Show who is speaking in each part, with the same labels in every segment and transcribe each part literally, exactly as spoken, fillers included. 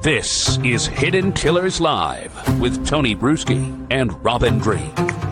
Speaker 1: This is Hidden Killers Live with Tony Bruschi and Robin Dream.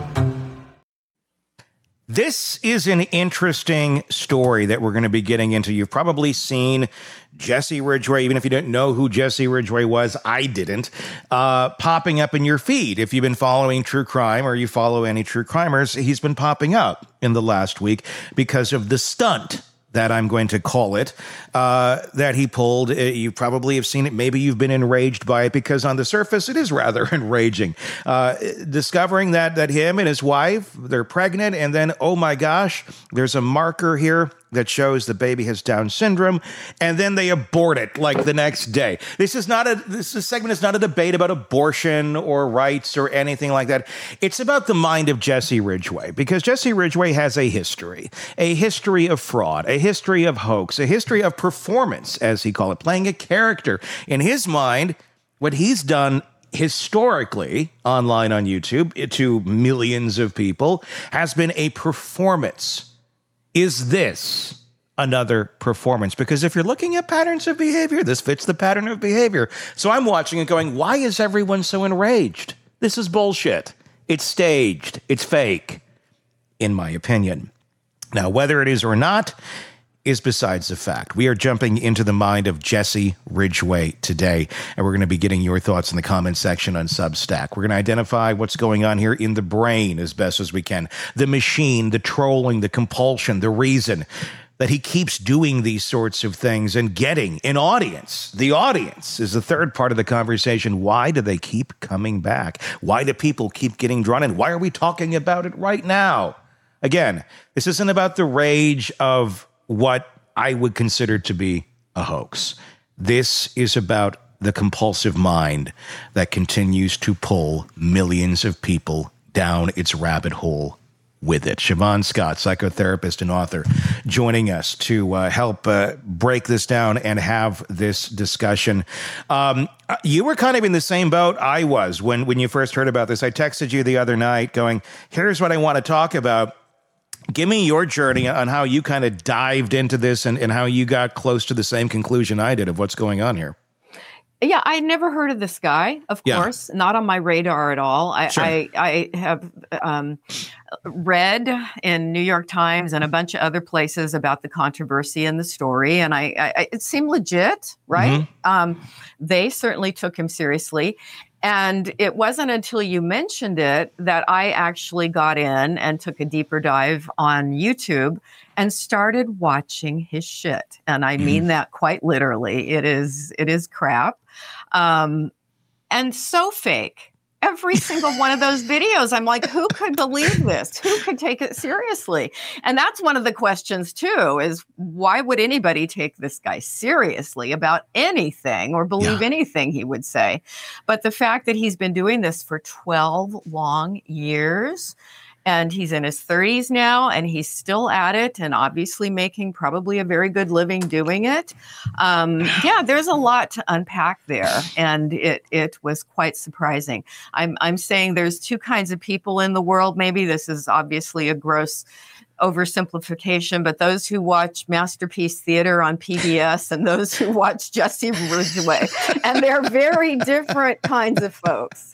Speaker 2: This is an interesting story that we're going to be getting into. You've probably seen Jesse Ridgway, even if you didn't know who Jesse Ridgway was, I didn't, uh, popping up in your feed. If you've been following true crime or you follow any true crimers, he's been popping up in the last week because of the stunt that I'm going to call it, uh, that he pulled. You probably have seen it. Maybe you've been enraged by it because on the surface, it is rather enraging. Uh, discovering that that him and his wife, they're pregnant, and then, oh my gosh, there's a marker here that shows the baby has Down syndrome, and then they abort it like the next day. This is not a, this segment is not a debate about abortion or rights or anything like that. It's about the mind of Jesse Ridgway, because Jesse Ridgway has a history, a history of fraud, a history of hoax, a history of performance, as he called it, playing a character. In his mind, what he's done historically online on YouTube to millions of people has been a performance. Is this another performance? Because if you're looking at patterns of behavior, this fits the pattern of behavior. So I'm watching it going, why is everyone so enraged? This is bullshit. It's staged. It's fake, in my opinion. Now, whether it is or not is besides the fact. We are jumping into the mind of Jesse Ridgway today, and we're going to be getting your thoughts in the comment section on Substack. We're going to identify what's going on here in the brain as best as we can. The machine, the trolling, the compulsion, the reason that he keeps doing these sorts of things and getting an audience. The audience is the third part of the conversation. Why do they keep coming back? Why do people keep getting drawn in? Why are we talking about it right now? Again, this isn't about the rage of what I would consider to be a hoax. This is about the compulsive mind that continues to pull millions of people down its rabbit hole with it. Siobhan Scott, psychotherapist and author, joining us to uh, help uh, break this down and have this discussion. Um, you were kind of in the same boat I was when, when you first heard about this. I texted you the other night going, here's what I want to talk about. Give me your journey on how you kind of dived into this and, and how you got close to the same conclusion I did of what's going on here.
Speaker 3: Yeah, I never heard of this guy, of yeah. course, not on my radar at all. I,
Speaker 2: sure.
Speaker 3: I, I have um, read in New York Times and a bunch of other places about the controversy in the story, and I, I it seemed legit, right? Mm-hmm. Um, they certainly took him seriously. And it wasn't until you mentioned it that I actually got in and took a deeper dive on YouTube and started watching his shit. And I mean that quite literally. It is it is crap. Um, and so fake. Every single one of those videos, I'm like, who could believe this? Who could take it seriously? And that's one of the questions, too, is why would anybody take this guy seriously about anything or believe yeah. anything he would say? But the fact that he's been doing this for twelve long years, and he's in his thirties now, and he's still at it, and obviously making probably a very good living doing it. Um, yeah, there's a lot to unpack there, and it it was quite surprising. I'm I'm saying there's two kinds of people in the world. Maybe this is obviously a gross oversimplification, but those who watch Masterpiece Theater on P B S and those who watch Jesse Ridgway, and they're very different kinds of folks.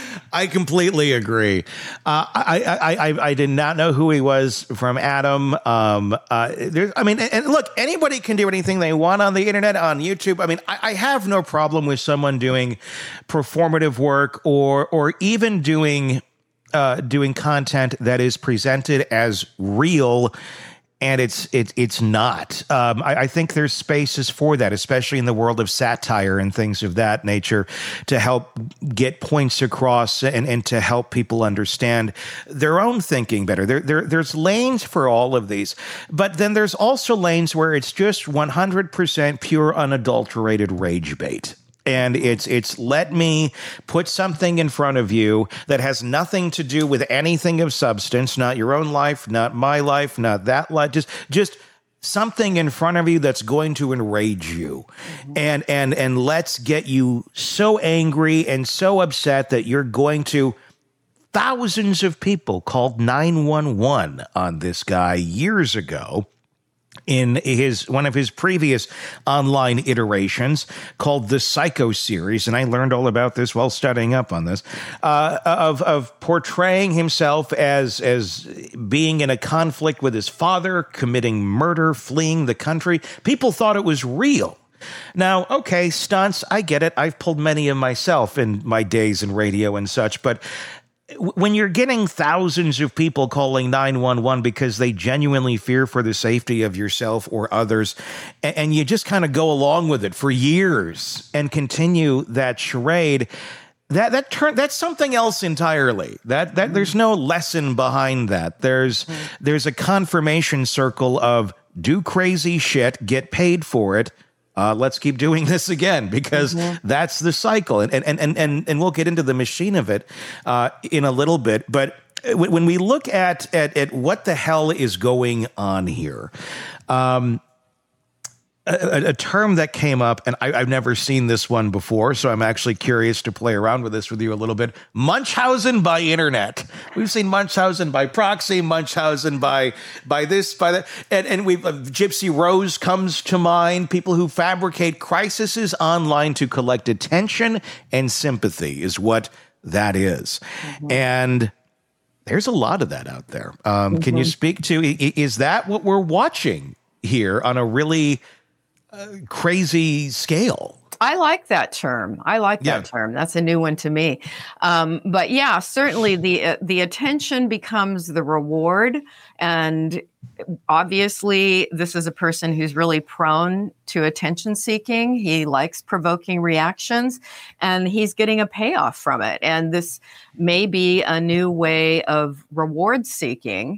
Speaker 2: I completely agree. Uh, I, I, I I did not know who he was from Adam. Um, uh, there's, I mean, and look, anybody can do anything they want on the internet, on YouTube. I mean, I, I have no problem with someone doing performative work or or even doing. Uh, doing content that is presented as real, and it's it, it's not. Um, I, I think there's spaces for that, especially in the world of satire and things of that nature, to help get points across and, and to help people understand their own thinking better. There, there there's lanes for all of these, but then there's also lanes where it's just one hundred percent pure, unadulterated rage bait. And it's it's let me put something in front of you that has nothing to do with anything of substance, not your own life, not my life, not that life, just just something in front of you that's going to enrage you. Mm-hmm. And and and let's get you so angry and so upset that you're going to. Thousands of people called nine one one on this guy years ago. in his one of his previous online iterations called the Psycho series, and I learned all about this while studying up on this, uh, of of portraying himself as as being in a conflict with his father, committing murder, fleeing the country. People thought it was real. Now, okay, stunts, I get it. I've pulled many of myself in my days in radio and such, but when you're getting thousands of people calling nine one one because they genuinely fear for the safety of yourself or others, and you just kind of go along with it for years and continue that charade, that that turn that's something else entirely. That that there's no lesson behind that. There's there's a confirmation circle of do crazy shit, get paid for it. Uh, let's keep doing this again, because mm-hmm. that's the cycle. And, and, and, and, and we'll get into the machine of it uh, in a little bit. But when we look at, at, at what the hell is going on here, um, a, a term that came up, and I, I've never seen this one before, so I'm actually curious to play around with this with you a little bit. Munchausen by internet. We've seen Munchausen by proxy, Munchausen by by this, by that, and and we've uh, Gypsy Rose comes to mind. People who fabricate crises online to collect attention and sympathy is what that is, mm-hmm. and there's a lot of that out there. Um, mm-hmm. Can you speak to? Is that what we're watching here on a really Uh, crazy scale?
Speaker 3: I like that term. I like that yeah. term. That's a new one to me. Um, but yeah, certainly the uh, the attention becomes the reward. And obviously, this is a person who's really prone to attention seeking. He likes provoking reactions, and he's getting a payoff from it. And this may be a new way of reward seeking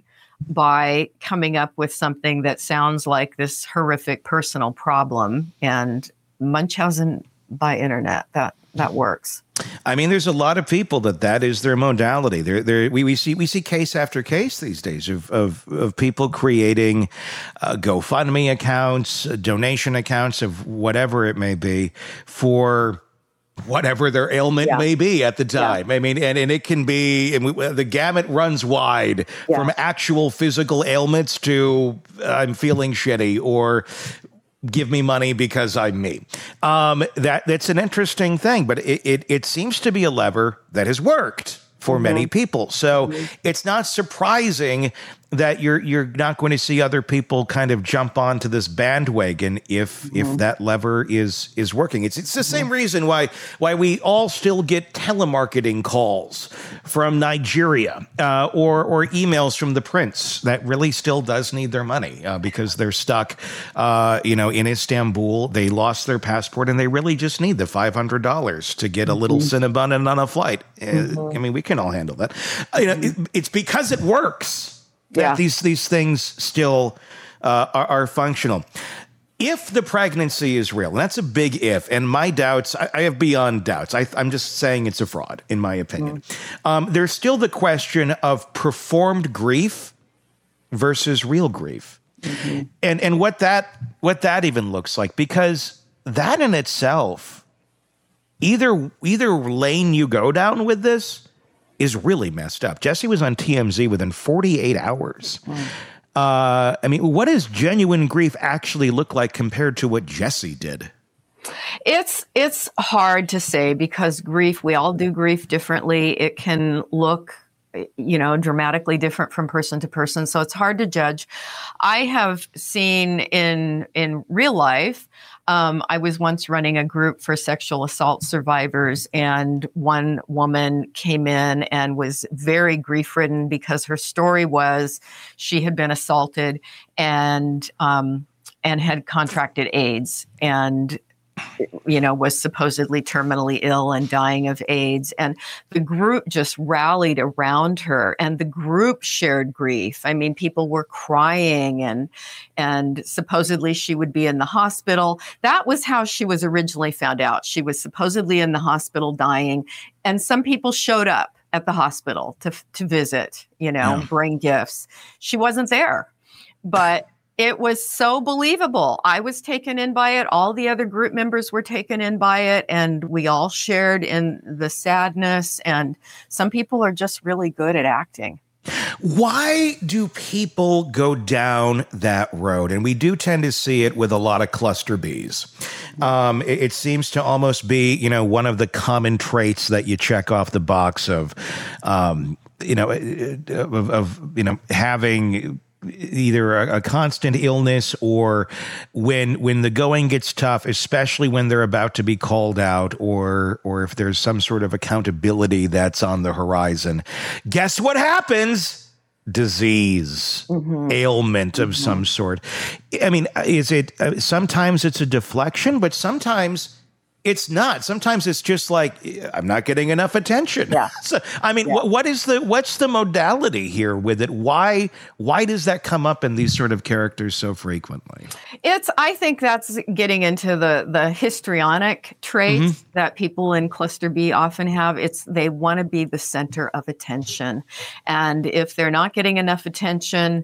Speaker 3: by coming up with something that sounds like this horrific personal problem. And Munchausen by internet, that that works.
Speaker 2: I mean, there's a lot of people that that is their modality. There, there, we, we see we see case after case these days of of, of people creating uh, GoFundMe accounts, uh, donation accounts of whatever it may be for whatever their ailment yeah. may be at the time. Yeah. I mean, and, and it can be, and we, the gamut runs wide yeah. from actual physical ailments to uh, I'm feeling shitty, or give me money because I'm me. Um, that that's an interesting thing, but it, it, it seems to be a lever that has worked for mm-hmm. many people. So mm-hmm. it's not surprising that you're you're not going to see other people kind of jump onto this bandwagon if mm-hmm. if that lever is is working. It's it's the same mm-hmm. reason why why we all still get telemarketing calls from Nigeria uh, or or emails from the prince that really still does need their money uh, because they're stuck, uh, you know, in Istanbul. They lost their passport and they really just need the five hundred dollars to get a little mm-hmm. Cinnabon on a flight. Mm-hmm. Uh, I mean, we can all handle that. Uh, you know, it, it's because it works. That yeah. these these things still uh, are, are functional. If the pregnancy is real, and that's a big if, and my doubts, I, I have beyond doubts. I, I'm just saying it's a fraud, in my opinion. Mm. Um, there's still the question of performed grief versus real grief, mm-hmm. and and what that what that even looks like, because that in itself, either either lane you go down with this is really messed up. Jesse was on T M Z within forty-eight hours. Mm. Uh, I mean, what does genuine grief actually look like compared to what Jesse did?
Speaker 3: It's it's hard to say, because grief, we all do grief differently. It can look, you know, dramatically different from person to person. So it's hard to judge. I have seen in in real life, Um, I was once running a group for sexual assault survivors, and one woman came in and was very grief-ridden because her story was she had been assaulted and um, and had contracted AIDS, and you know, was supposedly terminally ill and dying of AIDS. And the group just rallied around her, and the group shared grief. I mean, people were crying, and and supposedly she would be in the hospital. That was how she was originally found out. She was supposedly in the hospital dying, and some people showed up at the hospital to to visit, you know, yeah. bring gifts. She wasn't there, but it was so believable. I was taken in by it. All the other group members were taken in by it, and we all shared in the sadness. And some people are just really good at acting.
Speaker 2: Why do people go down that road? And we do tend to see it with a lot of cluster Bs. Um, it, it seems to almost be, you know, one of the common traits that you check off the box of, um, you know, of, of you know, having either a, a constant illness or when when the going gets tough, especially when they're about to be called out, or or if there's some sort of accountability that's on the horizon. Guess what happens? Disease, mm-hmm. ailment of mm-hmm. some sort. I mean, is it uh, sometimes it's a deflection, but sometimes it's not. Sometimes it's just like, I'm not getting enough attention.
Speaker 3: Yeah.
Speaker 2: So, I mean,
Speaker 3: yeah.
Speaker 2: what, what is the, what's the modality here with it? Why, why does that come up in these sort of characters so frequently?
Speaker 3: It's, I think that's getting into the, the histrionic traits mm-hmm. that people in cluster B often have. It's, they want to be the center of attention. And if they're not getting enough attention,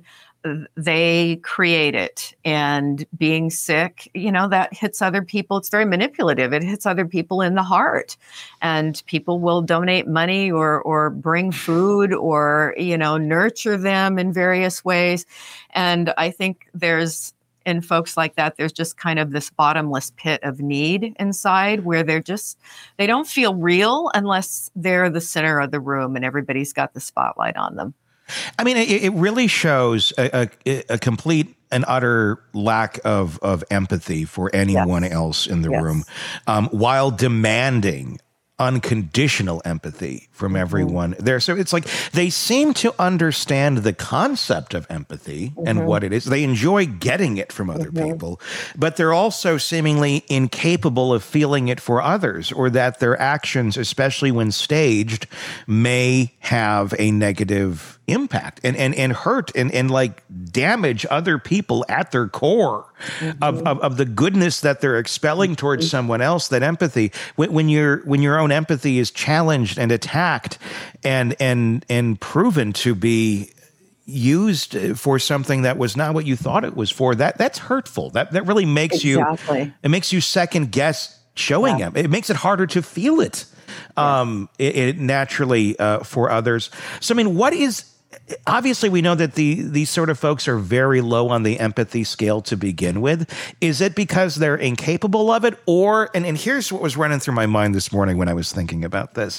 Speaker 3: they create it. And being sick, you know, that hits other people. It's very manipulative. It hits other people in the heart. And people will donate money or or bring food or, you know, nurture them in various ways. And I think there's, in folks like that, there's just kind of this bottomless pit of need inside where they're just, they don't feel real unless they're the center of the room and everybody's got the spotlight on them.
Speaker 2: I mean, it, it really shows a, a, a complete and utter lack of, of empathy for anyone yes. else in the yes. room, um, while demanding unconditional empathy from everyone mm-hmm. there. So it's like they seem to understand the concept of empathy mm-hmm. and what it is. They enjoy getting it from other mm-hmm. people, but they're also seemingly incapable of feeling it for others, or that their actions, especially when staged, may have a negative impact and, and, and hurt and, and like damage other people at their core mm-hmm. of, of, of the goodness that they're expelling towards mm-hmm. someone else. That empathy, when, when you're, when your own empathy is challenged and attacked and, and, and proven to be used for something that was not what you thought it was for, that that's hurtful. That, that really makes exactly. you, it makes you second guess showing yeah. them. It makes it harder to feel it. Yeah. Um, it, it naturally, uh, for others. So, I mean, what is, obviously, we know that the these sort of folks are very low on the empathy scale to begin with. Is it because they're incapable of it? Or, and, and here's what was running through my mind this morning when I was thinking about this.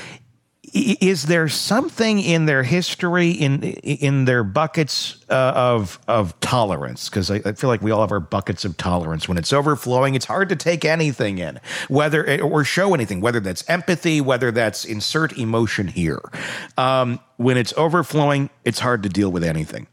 Speaker 2: Is there something in their history, in in their buckets uh, of of tolerance? Because I, I feel like we all have our buckets of tolerance. When it's overflowing, it's hard to take anything in, whether or show anything, whether that's empathy, whether that's insert emotion here. Um, when it's overflowing, it's hard to deal with anything.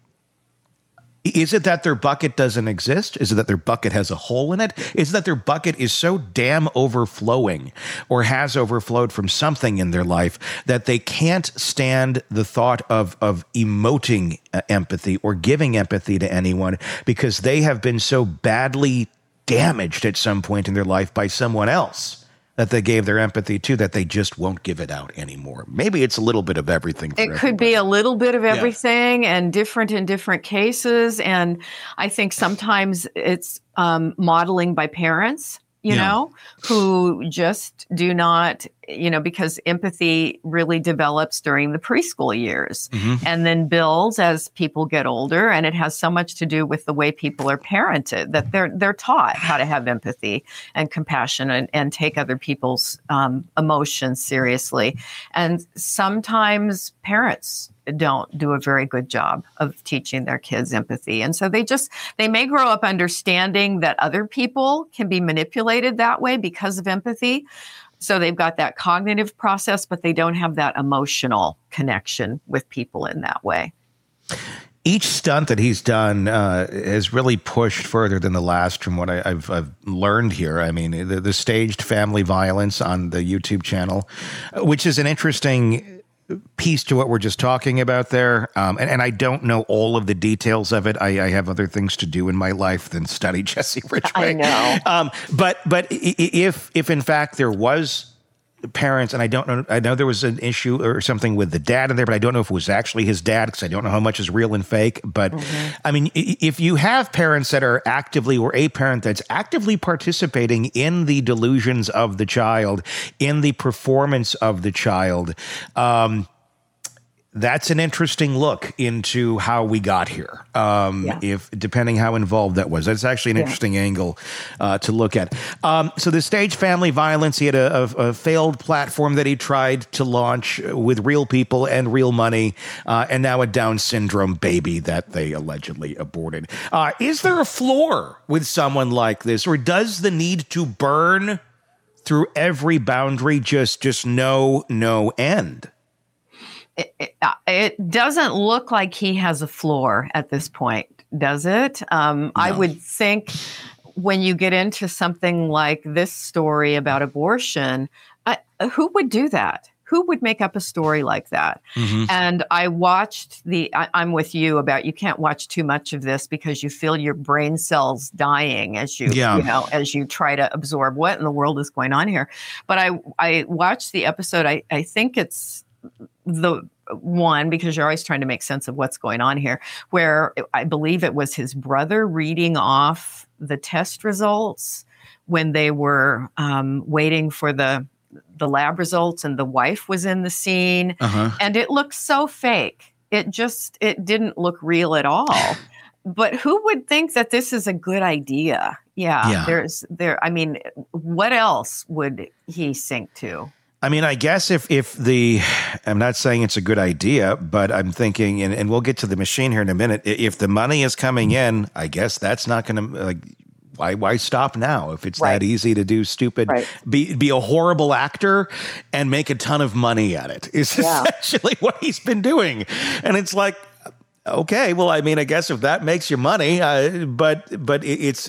Speaker 2: Is it that their bucket doesn't exist? Is it that their bucket has a hole in it? Is it that their bucket is so damn overflowing or has overflowed from something in their life that they can't stand the thought of, of emoting uh, empathy or giving empathy to anyone because they have been so badly damaged at some point in their life by someone else that they gave their empathy to, that they just won't give it out anymore? Maybe it's a little bit of everything. For
Speaker 3: it could
Speaker 2: everybody.
Speaker 3: be a little bit of everything yeah. and different in different cases. And I think sometimes it's um, modeling by parents, you yeah. know, who just do not, you know, because empathy really develops during the preschool years mm-hmm. and then builds as people get older. And it has so much to do with the way people are parented, that they're they're taught how to have empathy and compassion and, and take other people's um, emotions seriously. And sometimes parents don't do a very good job of teaching their kids empathy. And so they just, they may grow up understanding that other people can be manipulated that way because of empathy. So they've got that cognitive process, but they don't have that emotional connection with people in that way.
Speaker 2: Each stunt that he's done uh, has really pushed further than the last from what I, I've, I've learned here. I mean, the, the staged family violence on the YouTube channel, which is an interesting piece to what we're just talking about there. Um, and, and I don't know all of the details of it. I, I have other things to do in my life than study Jesse Ridgway.
Speaker 3: I know.
Speaker 2: Um, but but if if in fact there was parents, and I don't know, I know there was an issue or something with the dad in there, but I don't know if it was actually his dad because I don't know how much is real and fake. But mm-hmm. I mean, if you have parents that are actively, or a parent that's actively participating in the delusions of the child, in the performance of the child, um, that's an interesting look into how we got here. Um, yeah. If depending how involved that was, that's actually an yeah. interesting angle uh, to look at. Um, so the stage family violence, he had a, a, a failed platform that he tried to launch with real people and real money, uh, and now a Down syndrome baby that they allegedly aborted. Uh, is there a floor with someone like this, or does the need to burn through every boundary just just know no end?
Speaker 3: It, it, it doesn't look like he has a floor at this point, does it? Um, no. I would think when you get into something like this story about abortion, I, who would do that? Who would make up a story like that? Mm-hmm. And I watched the, I, I'm with you about you can't watch too much of this because you feel your brain cells dying as you, yeah. you know, as you try to absorb what in the world is going on here. But I, I watched the episode. I, I think it's the one, because you're always trying to make sense of what's going on here, where I believe it was his brother reading off the test results when they were um, waiting for the the lab results, and the wife was in the scene, uh-huh. and it looked so fake. It just, it didn't look real at all. But who would think that this is a good idea? Yeah, yeah. there's there. I mean, what else would he sink to?
Speaker 2: I mean, I guess if if the, I'm not saying it's a good idea, but I'm thinking, and, and we'll get to the machine here in a minute. If the money is coming in, I guess that's not going to, like, why why stop now? If it's right. that easy to do stupid, right. be be a horrible actor and make a ton of money at it is yeah. essentially what he's been doing. And it's like, okay, well, I mean, I guess if that makes you money, uh, but but it, it's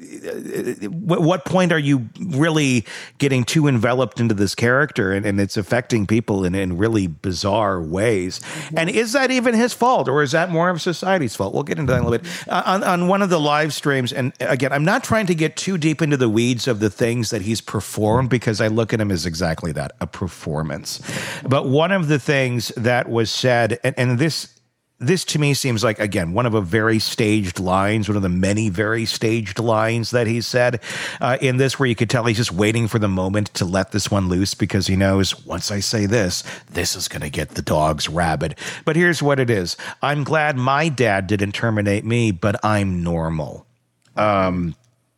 Speaker 2: it, what point are you really getting too enveloped into this character, and, and it's affecting people in, in really bizarre ways? Mm-hmm. And is that even his fault, or is that more of society's fault? We'll get into that in a little bit. Uh, on, on one of the live streams, and again, I'm not trying to get too deep into the weeds of the things that he's performed, because I look at him as exactly that, a performance. But one of the things that was said, and, and this This, to me, seems like, again, one of a very staged lines, one of the many very staged lines that he said uh, in this, where you could tell he's just waiting for the moment to let this one loose, because he knows, once I say this, this is going to get the dogs rabid. But here's what it is. I'm glad my dad didn't terminate me, but I'm normal. Um,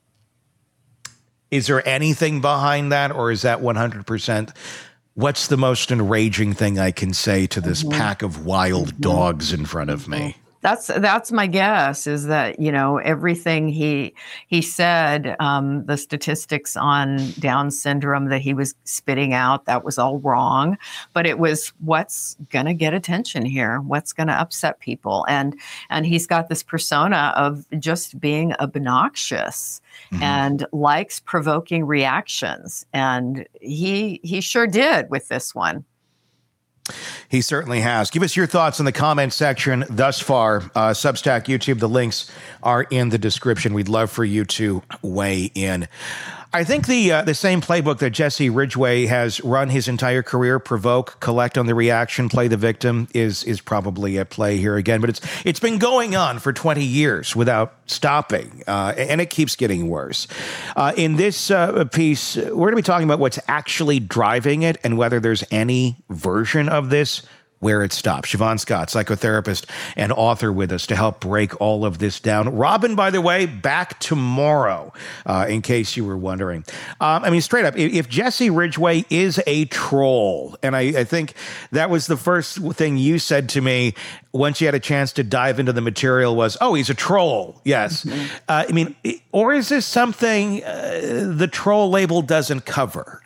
Speaker 2: is there anything behind that, or is that one hundred percent... what's the most enraging thing I can say to this mm-hmm. pack of wild mm-hmm. dogs in front of me?
Speaker 3: That's that's my guess, is that, you know, everything he he said, um, the statistics on Down syndrome that he was spitting out, that was all wrong. But it was what's going to get attention here, what's going to upset people. And and he's got this persona of just being obnoxious. Mm-hmm. And likes provoking reactions. And he he sure did with this one.
Speaker 2: He certainly has. Give us your thoughts in the comment section thus far. Uh, Substack, YouTube, the links are in the description. We'd love for you to weigh in. I think the uh, the same playbook that Jesse Ridgway has run his entire career, provoke, collect on the reaction, play the victim, is is probably at play here again. But it's it's been going on for twenty years without stopping, uh, and it keeps getting worse. Uh, in this uh, piece, we're going to be talking about what's actually driving it and whether there's any version of this where it stops. Siobhan Scott, psychotherapist and author, with us to help break all of this down. Robin, by the way, back tomorrow, uh, in case you were wondering. Um, I mean, straight up, if, if Jesse Ridgway is a troll, and I, I think that was the first thing you said to me once you had a chance to dive into the material was, oh, he's a troll. Yes. Mm-hmm. Uh, I mean, or is this something uh, the troll label doesn't cover?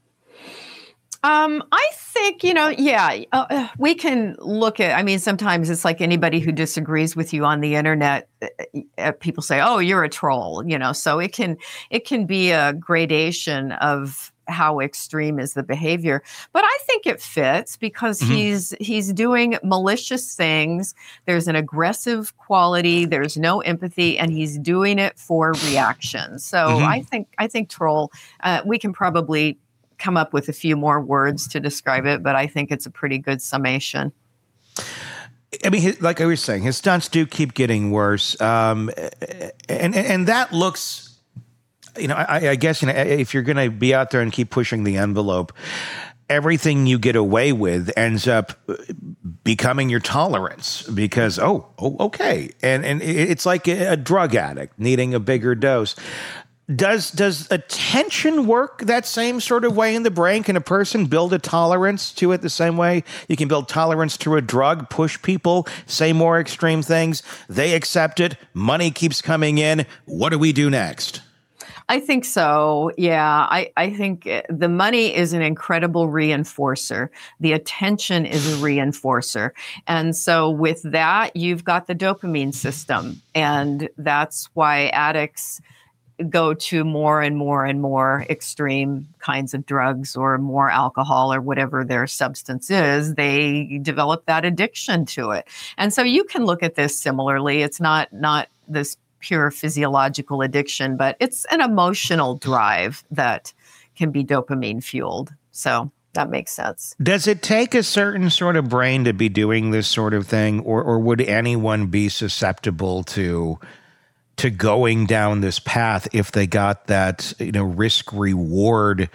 Speaker 3: Um, I think, you know, yeah, uh, we can look at, I mean, sometimes it's like anybody who disagrees with you on the internet, uh, people say, oh, you're a troll, you know, so it can, it can be a gradation of how extreme is the behavior. But I think it fits because mm-hmm. he's, he's doing malicious things. There's an aggressive quality, there's no empathy, and he's doing it for reaction. So mm-hmm. I think, I think troll, uh, we can probably come up with a few more words to describe it, but I think it's a pretty good summation.
Speaker 2: I mean, his, like I was saying, his stunts do keep getting worse. Um, and, and that looks, you know, I, I guess, you know, if you're going to be out there and keep pushing the envelope, everything you get away with ends up becoming your tolerance because, oh, oh okay. And, and it's like a drug addict needing a bigger dose. Does does attention work that same sort of way in the brain? Can a person build a tolerance to it the same way you can build tolerance to a drug, push people, say more extreme things? They accept it. Money keeps coming in. What do we do next?
Speaker 3: I think so. Yeah. I, I think the money is an incredible reinforcer. The attention is a reinforcer. And so with that, you've got the dopamine system. And that's why addicts go to more and more and more extreme kinds of drugs or more alcohol or whatever their substance is. They develop that addiction to it. And so you can look at this similarly. It's not not this pure physiological addiction, but it's an emotional drive that can be dopamine fueled. So that makes sense.
Speaker 2: Does it take a certain sort of brain to be doing this sort of thing, or or would anyone be susceptible to to going down this path if they got that, you know, risk reward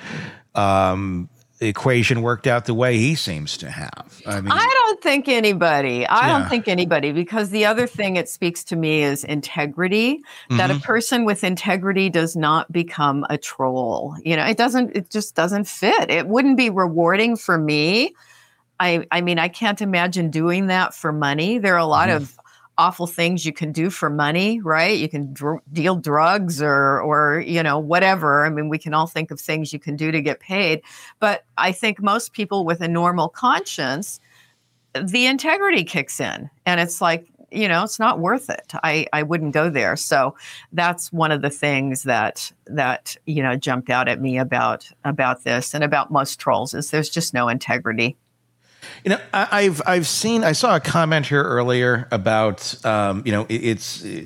Speaker 2: um, equation worked out the way he seems to have? I mean,
Speaker 3: I don't think anybody, I
Speaker 2: Yeah.
Speaker 3: don't think anybody, because the other thing it speaks to me is integrity, that a person with integrity does not become a troll. You know, it doesn't, it just doesn't fit. It wouldn't be rewarding for me. I, I mean, I can't imagine doing that for money. There are a lot of awful things you can do for money, right? You can dr- deal drugs or, or, you know, whatever. I mean, we can all think of things you can do to get paid. But I think most people with a normal conscience, the integrity kicks in and it's like, you know, it's not worth it. I, I wouldn't go there. So that's one of the things that, that, you know, jumped out at me about, about this and about most trolls is there's just no integrity.
Speaker 2: You know, I, I've I've seen. I saw a comment here earlier about, um, you know, it, it's it,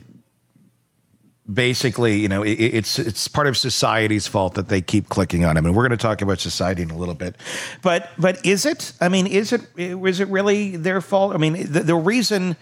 Speaker 2: basically, you know, it, it's it's part of society's fault that they keep clicking on him, and we're going to talk about society in a little bit. But but is it? I mean, is it? Is it really their fault? I mean, the, the reason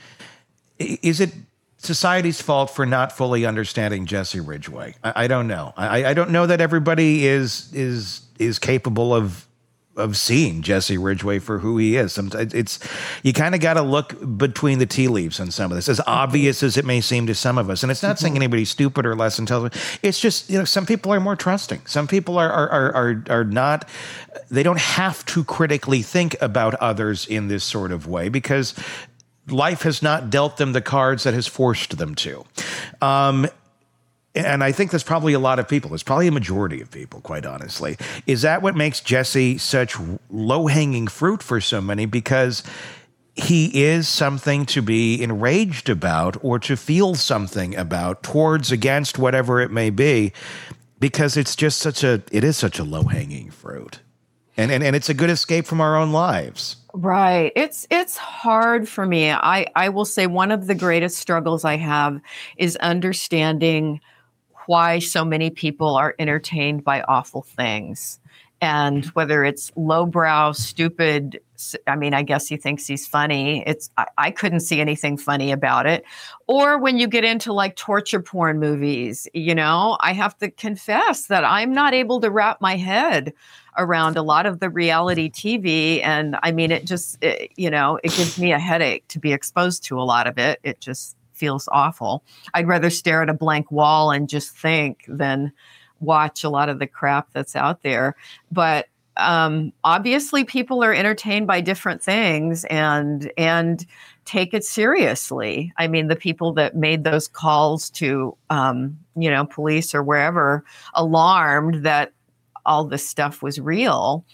Speaker 2: is it society's fault for not fully understanding Jesse Ridgway? I, I don't know. I, I don't know that everybody is is is capable of. of seeing Jesse Ridgway for who he is. Sometimes it's, you kind of got to look between the tea leaves on some of this, as obvious as it may seem to some of us. And it's not saying anybody's stupid or less intelligent. It's just, you know, some people are more trusting. Some people are, are, are, are, are not, they don't have to critically think about others in this sort of way because life has not dealt them the cards that has forced them to. Um, And I think there's probably a lot of people. There's probably a majority of people, quite honestly. Is that what makes Jesse such low-hanging fruit for so many? Because he is something to be enraged about or to feel something about, towards, against, whatever it may be, because it's just such a, it is such a low-hanging fruit. And, and, and it's a good escape from our own lives.
Speaker 3: Right. It's it's hard for me. I, I will say one of the greatest struggles I have is understanding why so many people are entertained by awful things. And whether it's lowbrow, stupid, I mean, I guess he thinks he's funny. It's I, I couldn't see anything funny about it. Or when you get into like torture porn movies, you know, I have to confess that I'm not able to wrap my head around a lot of the reality T V. And I mean, it just, it, you know, it gives me a headache to be exposed to a lot of it. It just feels awful. I'd rather stare at a blank wall and just think than watch a lot of the crap that's out there. But um, obviously people are entertained by different things and and take it seriously. I mean, the people that made those calls to, um, you know, police or wherever, alarmed that all this stuff was real.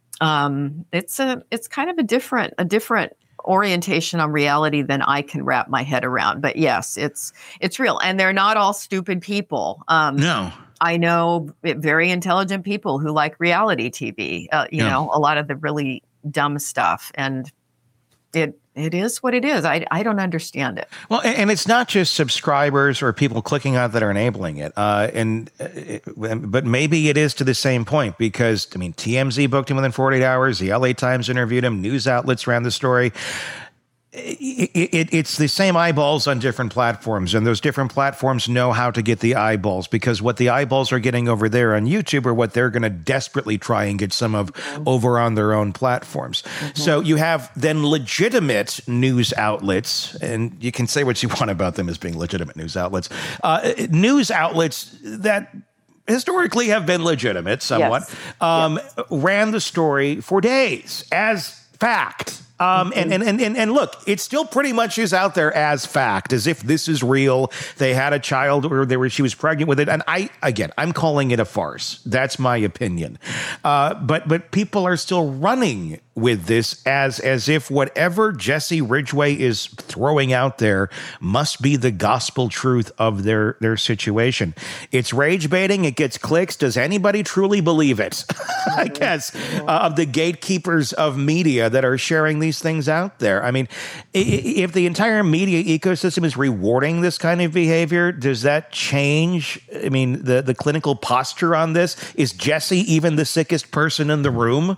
Speaker 3: Um, it's a it's kind of a different a different orientation on reality than I can wrap my head around. But yes, it's it's real. And they're not all stupid people. Um,
Speaker 2: No.
Speaker 3: I know very intelligent people who like reality T V, uh, you
Speaker 2: Yeah.
Speaker 3: know, a lot of the really dumb stuff. And it it is what it is. I, I don't understand it.
Speaker 2: Well, and and it's not just subscribers or people clicking on it that are enabling it. Uh, and uh, it- but maybe it is to the same point because, I mean, T M Z booked him within forty-eight hours. The L A Times interviewed him. News outlets ran the story. it, it, it's the same eyeballs on different platforms, and those different platforms know how to get the eyeballs, because what the eyeballs are getting over there on YouTube are what they're going to desperately try and get some of mm-hmm. over on their own platforms. Mm-hmm. So you have then legitimate news outlets, and you can say what you want about them as being legitimate news outlets, uh, news outlets that historically have been legitimate somewhat, yes. Um, yes. ran the story for days as fact. Um, mm-hmm. and, and, and, and look, it still pretty much is out there as fact, as if this is real. They had a child, or they were, she was pregnant with it. And I, again, I'm calling it a farce. That's my opinion. Uh, but, but people are still running with this as, as if whatever Jesse Ridgway is throwing out there must be the gospel truth of their, their situation. It's rage baiting. It gets clicks. Does anybody truly believe it? I guess, uh, of the gatekeepers of media that are sharing these things out there. I mean, if the entire media ecosystem is rewarding this kind of behavior, does that change? I mean, the, the clinical posture on this? Is Jesse even the sickest person in the room?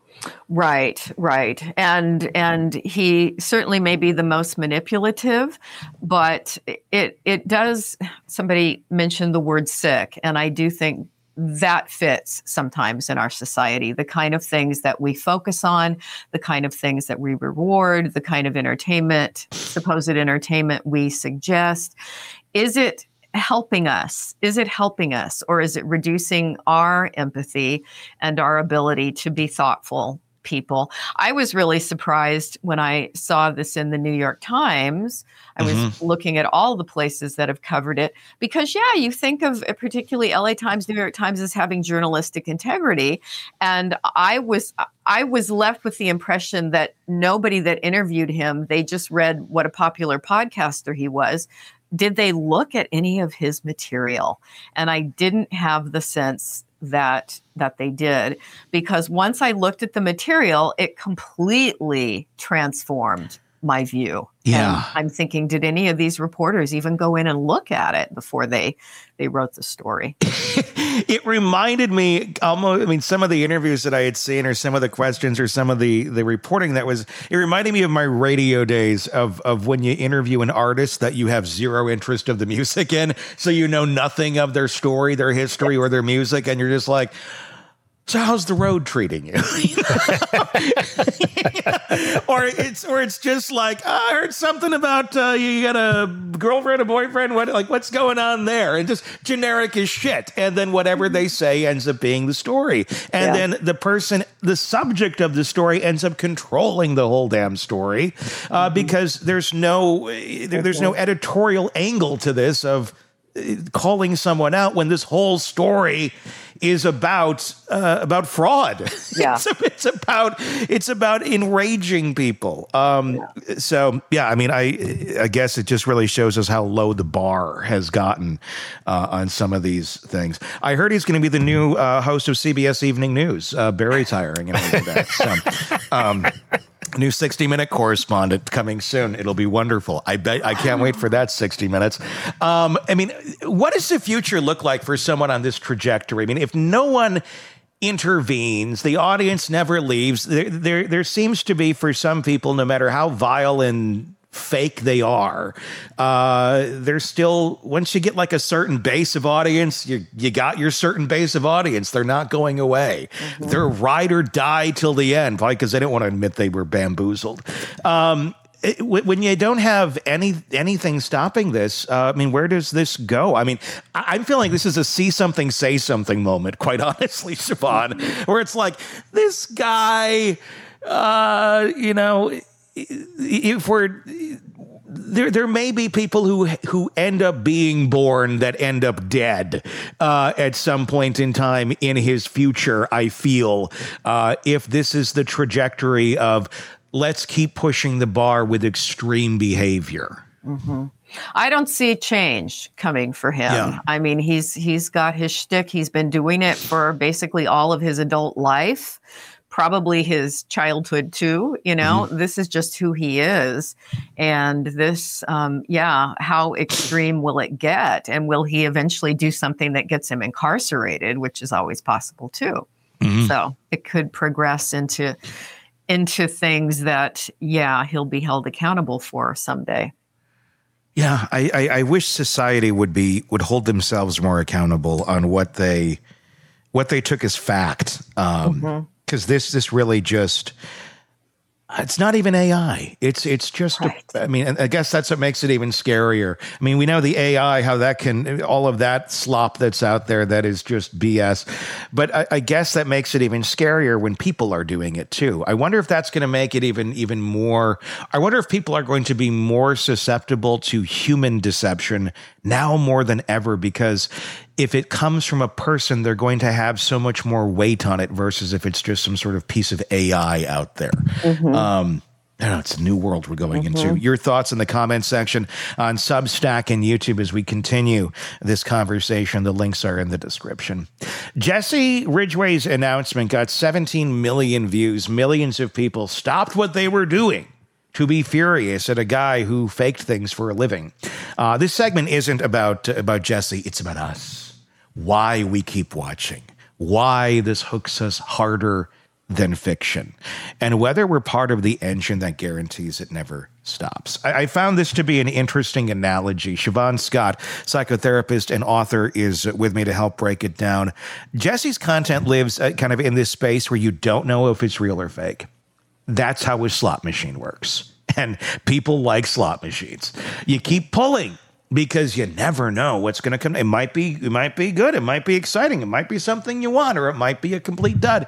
Speaker 3: Right, right. And and he certainly may be the most manipulative, but it it does, somebody mentioned the word sick, and I do think that fits sometimes in our society, the kind of things that we focus on, the kind of things that we reward, the kind of entertainment, supposed entertainment we suggest. Is it helping us? Is it helping us, or is it reducing our empathy and our ability to be thoughtful people? I was really surprised when I saw this in the New York Times. I was mm-hmm. looking at all the places that have covered it, because, yeah, you think of particularly L A Times, New York Times as having journalistic integrity. And I was I was left with the impression that nobody that interviewed him, they just read what a popular podcaster he was. Did they look at any of his material? And I didn't have the sense that that they did, because once I looked at the material, it completely transformed my view.
Speaker 2: Yeah.
Speaker 3: And I'm thinking, did any of these reporters even go in and look at it before they they wrote the story?
Speaker 2: It reminded me almost, I mean, some of the interviews that I had seen, or some of the questions, or some of the, the reporting that was, it reminded me of my radio days of, of when you interview an artist that you have zero interest of the music in. So you know nothing of their story, their history, or their music. And you're just like, so how's the road treating you? or it's or it's just like, oh, I heard something about uh, you got a girlfriend, a boyfriend. What like what's going on there? And just generic as shit. And then whatever they say ends up being the story. And yeah. then the person, the subject of the story, ends up controlling the whole damn story uh, mm-hmm. because there's no there, there's no editorial angle to this of calling someone out when this whole story is about uh, about fraud.
Speaker 3: Yeah.
Speaker 2: it's, it's about it's about enraging people. Um, yeah. So yeah, I mean, I I guess it just really shows us how low the bar has gotten uh, on some of these things. I heard he's going to be the new uh, host of C B S Evening News. Uh, Barry's hiring and all of that. So, um, new sixty minute correspondent coming soon. It'll be wonderful. I bet I can't wait for that sixty minutes. Um, I mean, what does the future look like for someone on this trajectory? I mean, if no one intervenes, the audience never leaves. There, there, there seems to be, for some people, no matter how vile and fake they are, uh, they're still, once you get like a certain base of audience, you you got your certain base of audience. They're not going away. Mm-hmm. They're ride or die till the end, probably because they don't want to admit they were bamboozled. Um, it, when you don't have any anything stopping this, uh, I mean, where does this go? I mean, I, I'm feeling this is a see something, say something moment, quite honestly, Siobhan, where it's like, this guy, uh, you know, if we're there, there may be people who who end up being born that end up dead uh, at some point in time in his future. I feel uh, if this is the trajectory of let's keep pushing the bar with extreme behavior.
Speaker 3: Mm-hmm. I don't see change coming for him.
Speaker 2: Yeah.
Speaker 3: I mean, he's he's got his shtick. He's been doing it for basically all of his adult life. Probably his childhood too, you know, mm-hmm. This is just who he is. And this, um, yeah, how extreme will it get? And will he eventually do something that gets him incarcerated, which is always possible too. Mm-hmm. So it could progress into into things that, yeah, he'll be held accountable for someday.
Speaker 2: Yeah, I, I, I wish society would be would hold themselves more accountable on what they what they took as fact. Um,
Speaker 3: Mm-hmm.
Speaker 2: Because this this really just it's not even A I. It's it's just
Speaker 3: Right.
Speaker 2: a, I mean, and I guess that's what makes it even scarier. I mean, we know the A I, how that can all of that slop that's out there that is just B S. But I, I guess that makes it even scarier when people are doing it too. I wonder if that's going to make it even even more. I wonder if people are going to be more susceptible to human deception now more than ever, because if it comes from a person, they're going to have so much more weight on it versus if it's just some sort of piece of A I out there. Mm-hmm. Um, I don't know, it's a new world we're going mm-hmm. into. Your thoughts in the comment section on Substack and YouTube as we continue this conversation. The links are in the description. Jesse Ridgway's announcement got seventeen million views. Millions of people stopped what they were doing to be furious at a guy who faked things for a living. Uh, this segment isn't about, uh, about Jesse. It's about us. Why we keep watching. Why this hooks us harder than fiction. And whether we're part of the engine that guarantees it never stops. I, I found this to be an interesting analogy. Siobhan Scott, psychotherapist and author, is with me to help break it down. Jesse's content lives uh, kind of in this space where you don't know if it's real or fake. That's how a slot machine works. And people like slot machines. You keep pulling because you never know what's going to come. It might be, it might be good. It might be exciting. It might be something you want, or it might be a complete dud.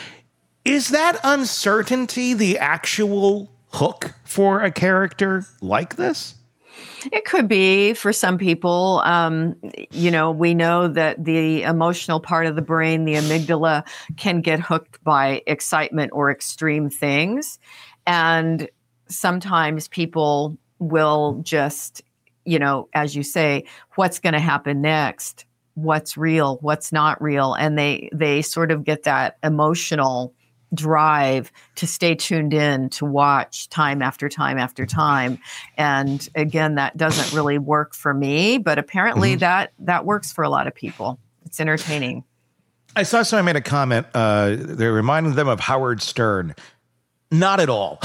Speaker 2: Is that uncertainty the actual hook for a character like this?
Speaker 3: It could be for some people. Um, you know, we know that the emotional part of the brain, the amygdala, can get hooked by excitement or extreme things. And sometimes people will just, you know, as you say, what's going to happen next? What's real? What's not real? And they they sort of get that emotional drive to stay tuned in, to watch time after time after time. And again, that doesn't really work for me, but apparently mm-hmm. that that works for a lot of people. It's entertaining.
Speaker 2: I saw someone made a comment. Uh, they reminded them of Howard Stern. Not at all.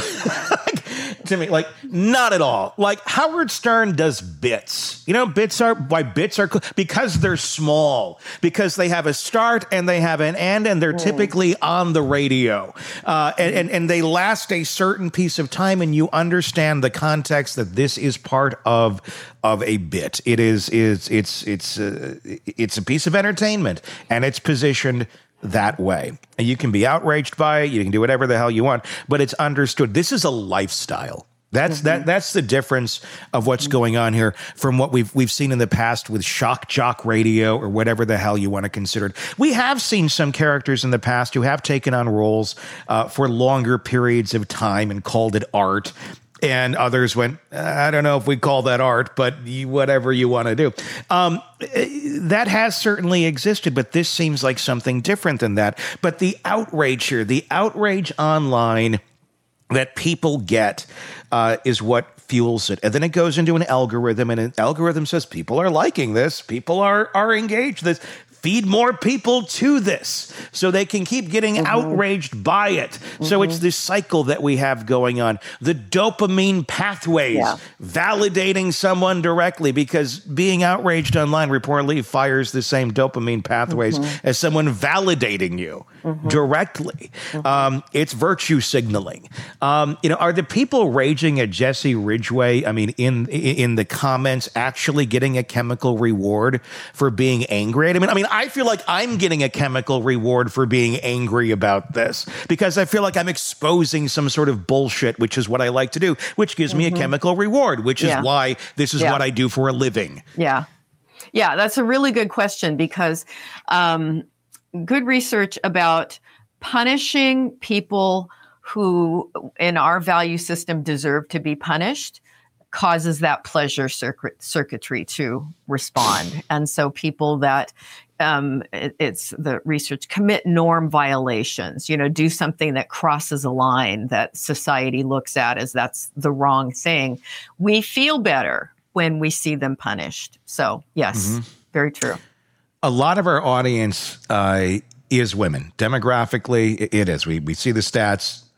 Speaker 2: To me, like, not at all. Like, Howard Stern does bits. You know, bits are, why bits are cool? Because they're small, because they have a start and they have an end, and they're mm. typically on the radio. Uh, and, and, and they last a certain piece of time, and you understand the context that this is part of of a bit. It is, is it's, it's, uh, it's a piece of entertainment, and it's positioned that way. And you can be outraged by it. You can do whatever the hell you want, but it's understood. This is a lifestyle. That's mm-hmm. that. That's the difference of what's mm-hmm. going on here from what we've we've seen in the past with shock jock radio or whatever the hell you want to consider it. We have seen some characters in the past who have taken on roles uh, for longer periods of time and called it art. And others went, I don't know if we call that art, but you, whatever you want to do. Um, that has certainly existed, but this seems like something different than that. But the outrage here, the outrage online that people get uh, is what fuels it. And then it goes into an algorithm, and an algorithm says people are liking this. People are, are engaged with this. Feed more people to this so they can keep getting mm-hmm. outraged by it. Mm-hmm. So it's this cycle that we have going on. The dopamine pathways yeah. validating someone directly, because being outraged online reportedly fires the same dopamine pathways mm-hmm. as someone validating you mm-hmm. directly. Mm-hmm. Um, it's virtue signaling. Um, you know, are the people raging at Jesse Ridgway, I mean, in in the comments, actually getting a chemical reward for being angry? I mean, I mean, I feel like I'm getting a chemical reward for being angry about this, because I feel like I'm exposing some sort of bullshit, which is what I like to do, which gives mm-hmm. me a chemical reward, which yeah. is why this is yeah. what I do for a living.
Speaker 3: Yeah. Yeah, that's a really good question, because um, good research about punishing people who in our value system deserve to be punished causes that pleasure circuit, circuitry to respond. And so people that Um, it, it's the research commit norm violations, you know, do something that crosses a line that society looks at as that's the wrong thing. We feel better when we see them punished. So, yes, mm-hmm. very true.
Speaker 2: A lot of our audience uh, is women. Demographically, it is. We we see the stats.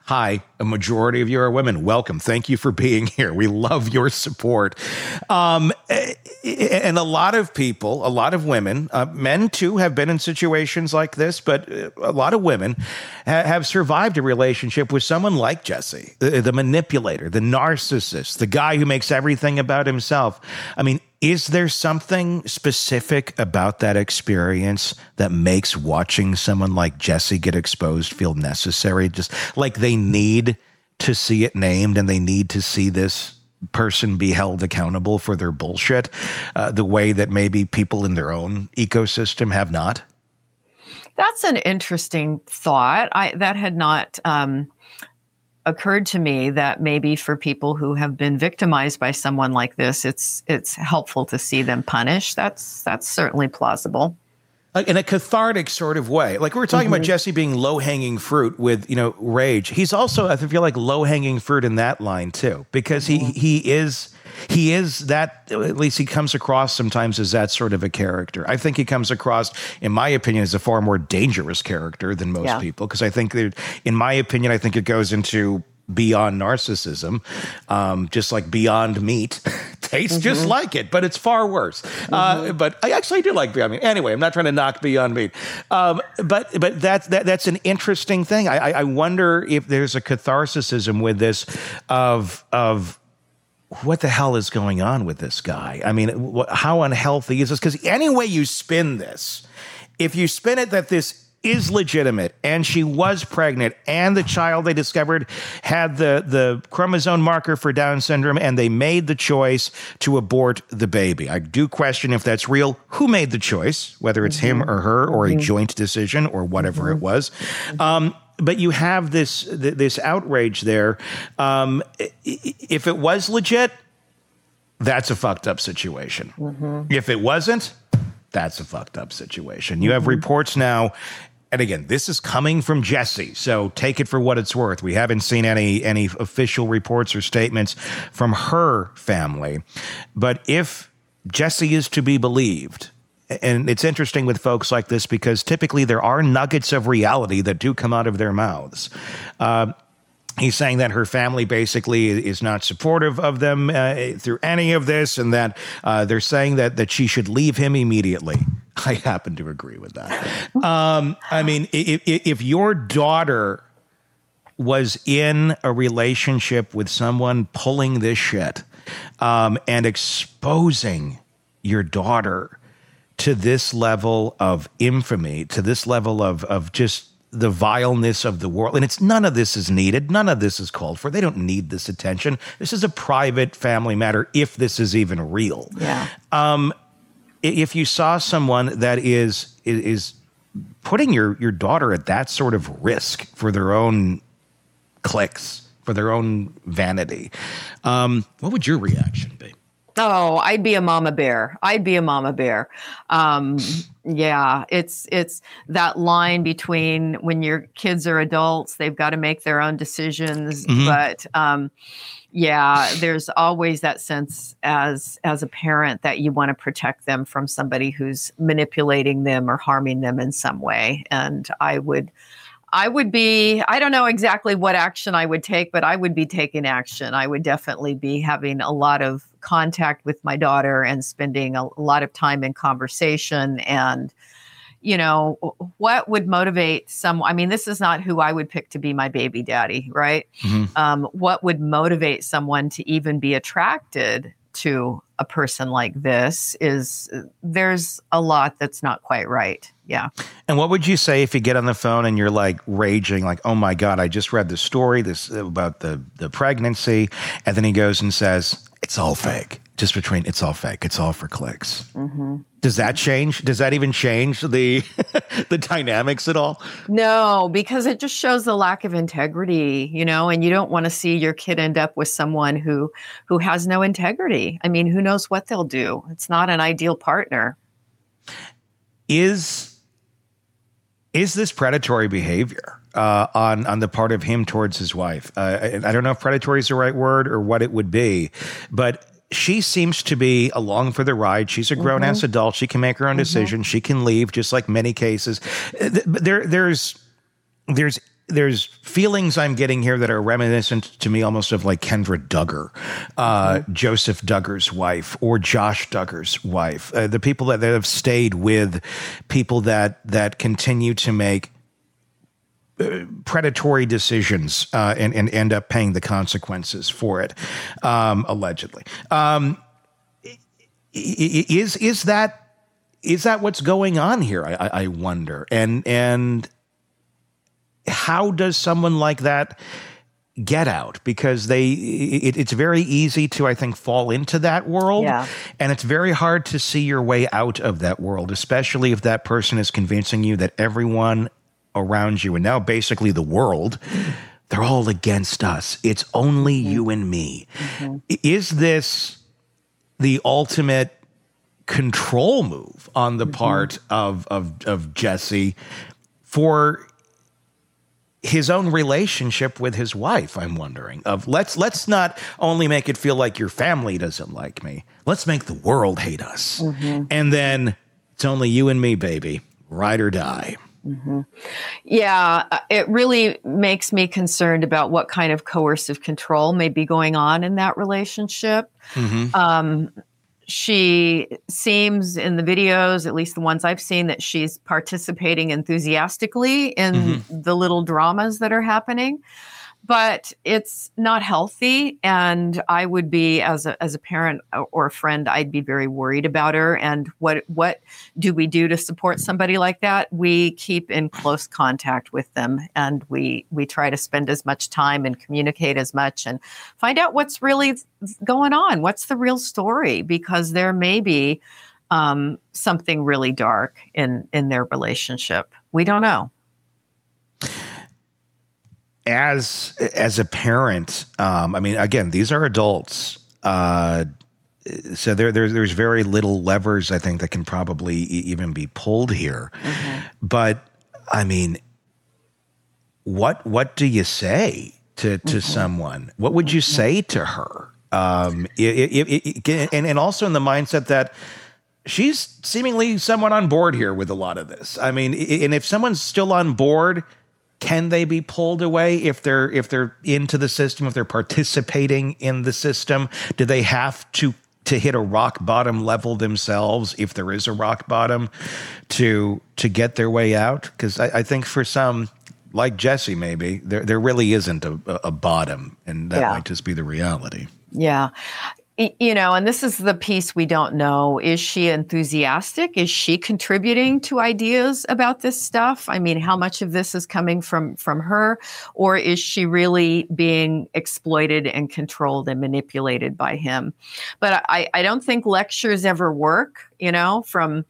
Speaker 2: Hi, a majority of you are women. Welcome. Thank you for being here. We love your support. Um, and a lot of people, a lot of women, uh, men too, have been in situations like this, but a lot of women ha- have survived a relationship with someone like Jesse, the, the manipulator, the narcissist, the guy who makes everything about himself. I mean, is there something specific about that experience that makes watching someone like Jesse get exposed feel necessary? Just like they need to see it named and they need to see this person be held accountable for their bullshit, uh, the way that maybe people in their own ecosystem have not?
Speaker 3: That's an interesting thought. I that had not um, occurred to me, that maybe for people who have been victimized by someone like this, it's it's helpful to see them punished. That's that's certainly plausible.
Speaker 2: Like in a cathartic sort of way. Like we were talking mm-hmm. about Jesse being low-hanging fruit with, you know, rage. He's also, I feel like, low-hanging fruit in that line too, because mm-hmm. he he is he is that, at least he comes across sometimes as that sort of a character. I think he comes across, in my opinion, as a far more dangerous character than most yeah. people, because I think that, in my opinion, I think it goes into beyond narcissism, um, just like Beyond Meat tastes mm-hmm. just like it, but it's far worse. Mm-hmm. Uh, but I actually do like Beyond Meat. Anyway, I'm not trying to knock Beyond Meat, um, but but that's that, that's an interesting thing. I, I wonder if there's a catharsism with this of of. What the hell is going on with this guy? I mean, wh- how unhealthy is this? Because any way you spin this, if you spin it that this is legitimate and she was pregnant and the child they discovered had the, the chromosome marker for Down syndrome and they made the choice to abort the baby. I do question if that's real. Who made the choice, whether it's mm-hmm. him or her or mm-hmm. a joint decision or whatever mm-hmm. it was. Um, But you have this this outrage there. Um, if it was legit, that's a fucked up situation. Mm-hmm. If it wasn't, that's a fucked up situation. You mm-hmm. have reports now, and again, this is coming from Jesse, so take it for what it's worth. We haven't seen any any official reports or statements from her family. But if Jesse is to be believed, and it's interesting with folks like this because typically there are nuggets of reality that do come out of their mouths. Uh, he's saying that her family basically is not supportive of them uh, through any of this, and that uh, they're saying that that she should leave him immediately. I happen to agree with that. Um, I mean, if, if your daughter was in a relationship with someone pulling this shit um, and exposing your daughter to this level of infamy, to this level of of just the vileness of the world. And it's none of this is needed. None of this is called for. They don't need this attention. This is a private family matter, if this is even real.
Speaker 3: Yeah.
Speaker 2: Um, if you saw someone that is is putting your, your daughter at that sort of risk for their own clicks, for their own vanity, um, what would your reaction be?
Speaker 3: Oh, I'd be a mama bear. I'd be a mama bear. Um, yeah, it's it's that line between when your kids are adults, they've got to make their own decisions. Mm-hmm. But um, yeah, there's always that sense as as a parent that you want to protect them from somebody who's manipulating them or harming them in some way. And I would. I would be, I don't know exactly what action I would take, but I would be taking action. I would definitely be having a lot of contact with my daughter and spending a, a lot of time in conversation. And, you know, what would motivate someone? I mean, this is not who I would pick to be my baby daddy, right? Mm-hmm. Um, what would motivate someone to even be attracted to a person like this is there's a lot that's not quite right. Yeah.
Speaker 2: And what would you say if you get on the phone and you're like raging, like, oh my God, I just read the story this about the, the pregnancy. And then he goes and says, it's all fake. Just between it's all fake. It's all for clicks. Mm-hmm. Does that change? Does that even change the the dynamics at all?
Speaker 3: No, because it just shows the lack of integrity, you know, and you don't want to see your kid end up with someone who who has no integrity. I mean, who knows what they'll do? It's not an ideal partner.
Speaker 2: Is is this predatory behavior uh, on on the part of him towards his wife? Uh, I, I don't know if predatory is the right word or what it would be, but she seems to be along for the ride. She's a grown-ass mm-hmm. adult. She can make her own mm-hmm. decision. She can leave, just like many cases. There, there's, there's there's feelings I'm getting here that are reminiscent to me almost of like Kendra Duggar, uh, mm-hmm. Joseph Duggar's wife, or Josh Duggar's wife. Uh, the people that, that have stayed with people that that continue to make uh, predatory decisions uh, and, and end up paying the consequences for it, um, allegedly. Um, is is that is that what's going on here? I, I wonder. And and. How does someone like that get out? Because they, it, it's very easy to, I think, fall into that world.
Speaker 3: Yeah.
Speaker 2: And it's very hard to see your way out of that world, especially if that person is convincing you that everyone around you, and now basically the world, they're all against us. It's only mm-hmm. you and me. Mm-hmm. Is this the ultimate control move on the mm-hmm. part of, of, of Jesse for his own relationship with his wife? I'm wondering, of let's let's not only make it feel like your family doesn't like me, let's make the world hate us. Mm-hmm. And then it's only you and me, baby, ride or die.
Speaker 3: Mm-hmm. Yeah, it really makes me concerned about what kind of coercive control may be going on in that relationship. Mm-hmm. Um, She seems in the videos, at least the ones I've seen, that she's participating enthusiastically in mm-hmm. the little dramas that are happening. But it's not healthy. And I would be, as a as a parent or a friend, I'd be very worried about her. And what what do we do to support somebody like that? We keep in close contact with them, and we we try to spend as much time and communicate as much and find out what's really going on. What's the real story? Because there may be um, something really dark in in their relationship. We don't know.
Speaker 2: As as a parent, um, I mean, again, these are adults, uh, so there, there there's very little levers I think that can probably e- even be pulled here. Mm-hmm. But I mean, what what do you say to to mm-hmm. someone? What would you mm-hmm. say to her? Um, it, it, it, it, and and also in the mindset that she's seemingly somewhat on board here with a lot of this. I mean, and if someone's still on board, can they be pulled away if they're if they're into the system, if they're participating in the system? Do they have to to hit a rock bottom level themselves, if there is a rock bottom, to to get their way out? Because I, I think for some, like Jesse, maybe there there really isn't a, a bottom, and that yeah. might just be the reality.
Speaker 3: Yeah. You know, and this is the piece we don't know. Is she enthusiastic? Is she contributing to ideas about this stuff? I mean, how much of this is coming from from her? Or is she really being exploited and controlled and manipulated by him? But I, I don't think lectures ever work, you know, from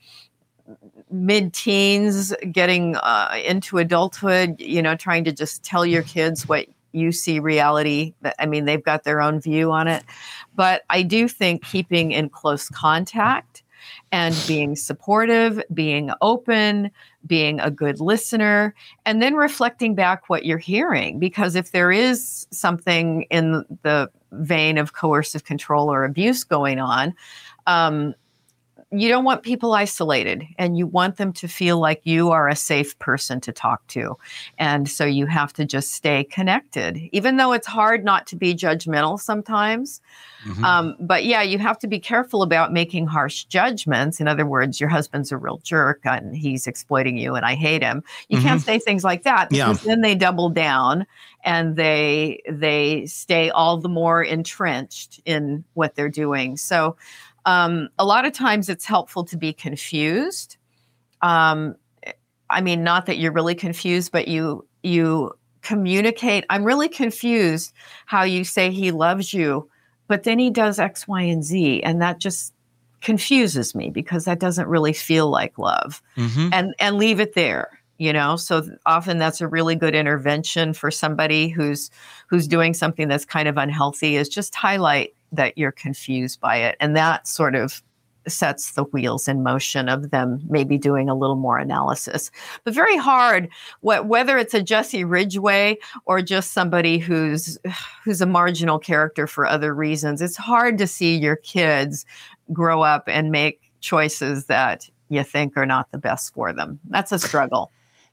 Speaker 3: mid-teens getting uh, into adulthood, you know, trying to just tell your kids what you see reality. I mean, they've got their own view on it. But I do think keeping in close contact and being supportive, being open, being a good listener, and then reflecting back what you're hearing. Because if there is something in the vein of coercive control or abuse going on, um, you don't want people isolated, and you want them to feel like you are a safe person to talk to. And so you have to just stay connected, even though it's hard not to be judgmental sometimes. Mm-hmm. Um, but yeah, you have to be careful about making harsh judgments. In other words, your husband's a real jerk and he's exploiting you and I hate him. You mm-hmm. can't say things like that, because yeah. then they double down and they they stay all the more entrenched in what they're doing. So Um, a lot of times it's helpful to be confused. Um, I mean, not that you're really confused, but you you communicate. I'm really confused how you say he loves you, but then he does X, Y, and Z. And that just confuses me, because that doesn't really feel like love. Mm-hmm. And and leave it there, you know? So often that's a really good intervention for somebody who's who's doing something that's kind of unhealthy, is just highlight that you're confused by it. And that sort of sets the wheels in motion of them maybe doing a little more analysis. But very hard, what, whether it's a Jesse Ridgway or just somebody who's who's a marginal character for other reasons, it's hard to see your kids grow up and make choices that you think are not the best for them. That's a struggle.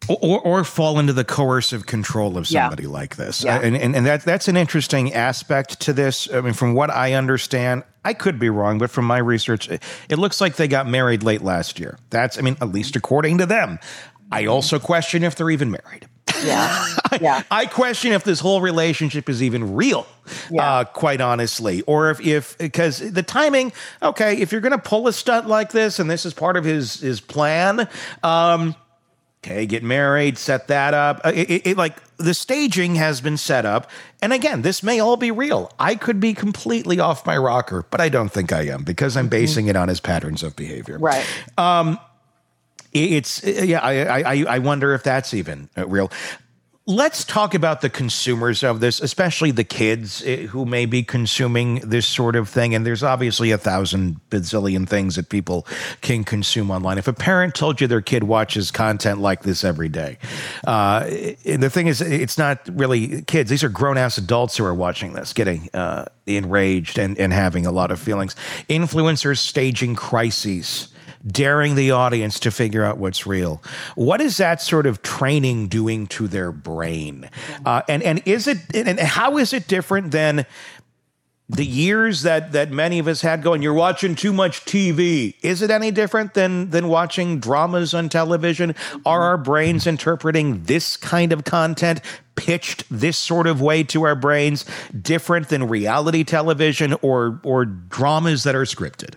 Speaker 2: Or, or fall into the coercive control of somebody yeah. like this.
Speaker 3: Yeah.
Speaker 2: Uh, and and, and that, that's an interesting aspect to this. I mean, from what I understand, I could be wrong, but from my research, it, it looks like they got married late last year. That's, I mean, at least according to them. I also question if they're even married.
Speaker 3: Yeah. yeah.
Speaker 2: I, I question if this whole relationship is even real, yeah. uh, quite honestly. Or if, if, because the timing, okay, if you're going to pull a stunt like this and this is part of his, his plan, um, okay, get married, set that up. It, it, it, like the staging has been set up. And again, this may all be real. I could be completely off my rocker, but I don't think I am because I'm basing mm-hmm. it on his patterns of behavior.
Speaker 3: Right.
Speaker 2: Um, it, it's, yeah, I, I, I wonder if that's even real. Let's talk about the consumers of this, especially the kids who may be consuming this sort of thing. And there's obviously a thousand bazillion things that people can consume online. If a parent told you their kid watches content like this every day, uh, the thing is, it's not really kids. These are grown-ass adults who are watching this, getting uh, enraged and, and having a lot of feelings. Influencers staging crises, daring the audience to figure out what's real. What is that sort of training doing to their brain? Uh, and and is it and how is it different than the years that that many of us had going? You're watching too much T V. Is it any different than than watching dramas on television? Are our brains interpreting this kind of content pitched this sort of way to our brains different than reality television or or dramas that are scripted?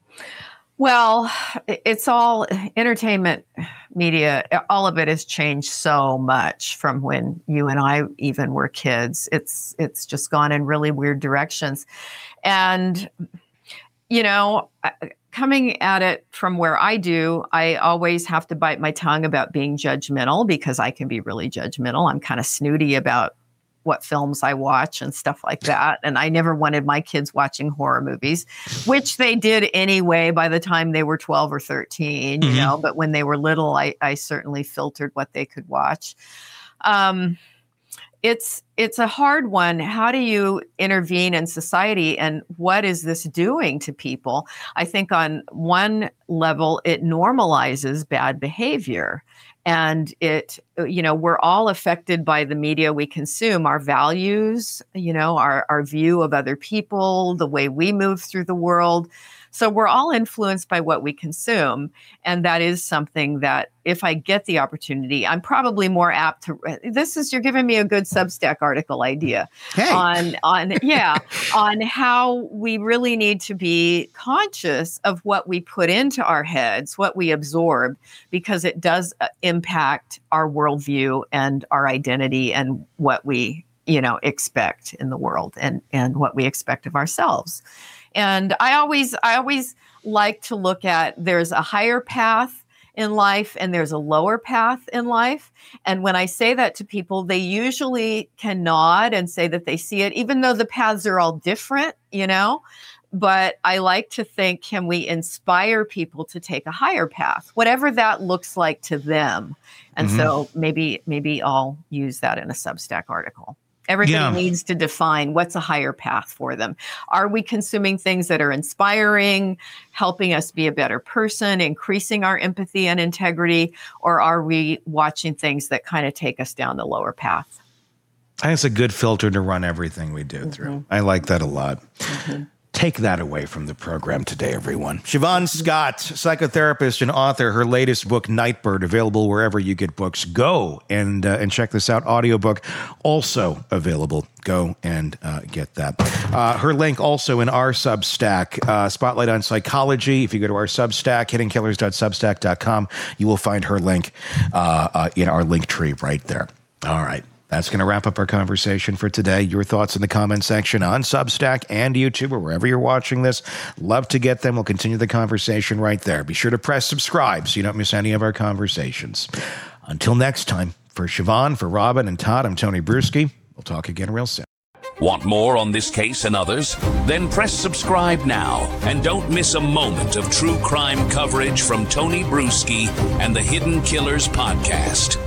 Speaker 3: Well, it's all entertainment media. All of it has changed so much from when you and I even were kids. It's it's just gone in really weird directions. And, you know, coming at it from where I do, I always have to bite my tongue about being judgmental because I can be really judgmental. I'm kind of snooty about what films I watch and stuff like that. And I never wanted my kids watching horror movies, which they did anyway by the time they were twelve or thirteen, you mm-hmm. know, but when they were little, I, I certainly filtered what they could watch. Um, it's, it's a hard one. How do you intervene in society and what is this doing to people? I think on one level, it normalizes bad behavior. And it, you know, we're all affected by the media we consume, our values, you know, our, our view of other people, the way we move through the world. So we're all influenced by what we consume. And that is something that if I get the opportunity, I'm probably more apt to, this is, you're giving me a good Substack article idea hey. on, on, yeah, on how we really need to be conscious of what we put into our heads, what we absorb, because it does impact our worldview and our identity and what we, you know, expect in the world and, and what we expect of ourselves. And I always, I always like to look at there's a higher path in life and there's a lower path in life. And when I say that to people, they usually can nod and say that they see it, even though the paths are all different, you know. But I like to think, can we inspire people to take a higher path, whatever that looks like to them? And mm-hmm. so maybe, maybe I'll use that in a Substack article. Everybody yeah. needs to define what's a higher path for them. Are we consuming things that are inspiring, helping us be a better person, increasing our empathy and integrity, or are we watching things that kind of take us down the lower path?
Speaker 2: I think it's a good filter to run everything we do mm-hmm. through. I like that a lot. Mm-hmm. Take that away from the program today, everyone. Siobhan Scott, psychotherapist and author, her latest book, Nightbird, available wherever you get books. Go and uh, and check this out. Audiobook also available. Go and uh, get that. Uh, her link also in our Substack, uh, Spotlight on Psychology. If you go to our Substack, hidden killers dot substack dot com, you will find her link uh, uh, in our link tree right there. All right. That's going to wrap up our conversation for today. Your thoughts in the comment section on Substack and YouTube or wherever you're watching this. Love to get them. We'll continue the conversation right there. Be sure to press subscribe so you don't miss any of our conversations. Until next time, for Siobhan, for Robin, and Todd, I'm Tony Bruschi. We'll talk again real soon.
Speaker 1: Want more on this case and others? Then press subscribe now and don't miss a moment of true crime coverage from Tony Bruschi and the Hidden Killers podcast.